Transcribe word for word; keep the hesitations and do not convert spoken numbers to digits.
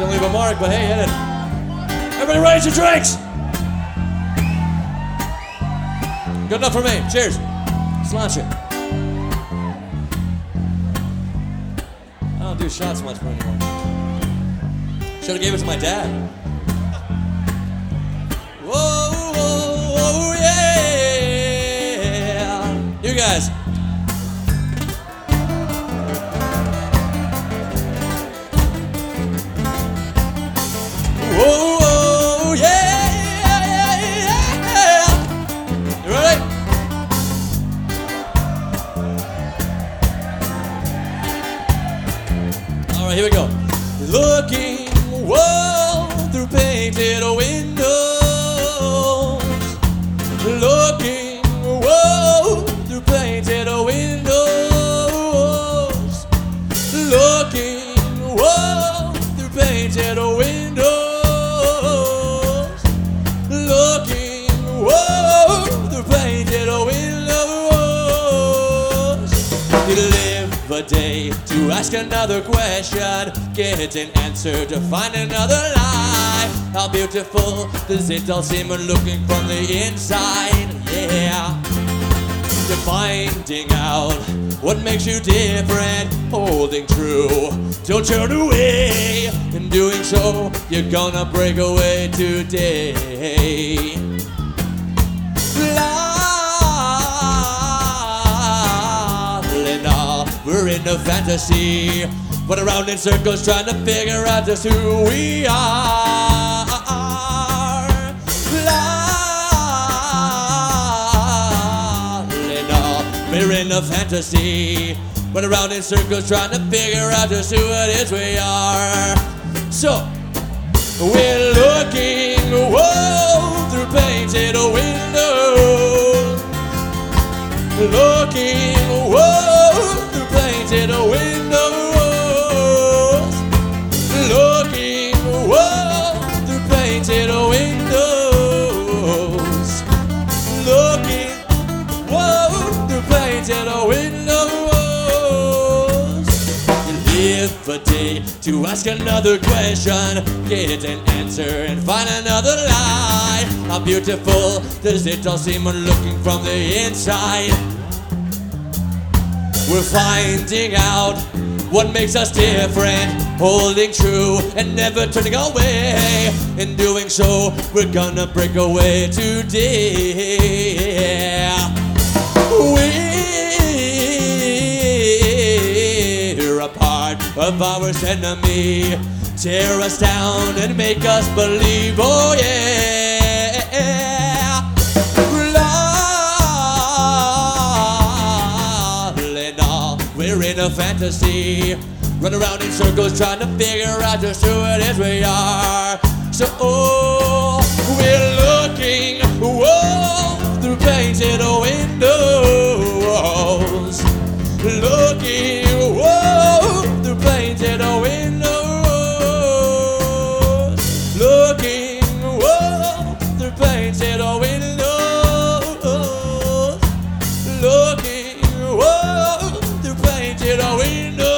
Don't leave a mark, but hey, hit it. Everybody raise your drinks. Good enough for me. Cheers. Sláinte. I don't do shots much for anymore. Should have gave it to my dad. Whoa, whoa, whoa, yeah. You guys. Whoa, whoa, yeah, yeah, yeah. You ready? All right, here we go. Looking, whoa, through painted windows. Looking, whoa, through painted windows. Looking, whoa, through painted windows. Looking, whoa, through painted windows. You live a day to ask another question, get an answer to find another lie. How beautiful does it all seem when looking from the inside? Yeah, you're finding out what makes you different, holding true. Don't turn away. In doing so, you're gonna break away today. We're in a fantasy, run around in circles trying to figure out just who we are. We're in a fantasy, run around in circles trying to figure out just who it is we are. So, we're looking, whoa, through painted windows. Looking, whoa, through painted windows. Looking, whoa, through painted windows. Looking, whoa, through painted windows. You live a day to ask another question, get an answer and find another lie. How beautiful does it all seem when looking from the inside? We're finding out what makes us different, holding true and never turning away. In doing so, we're gonna break away today. We're a part of our enemy, tear us down and make us believe, oh yeah. We're in a fantasy, run around in circles trying to figure out just who it is we are. So oh, we're looking, whoa, through painted windows. Looking, whoa, through painted windows. Looking, whoa, through painted windows. Looking, whoa, through painted windows.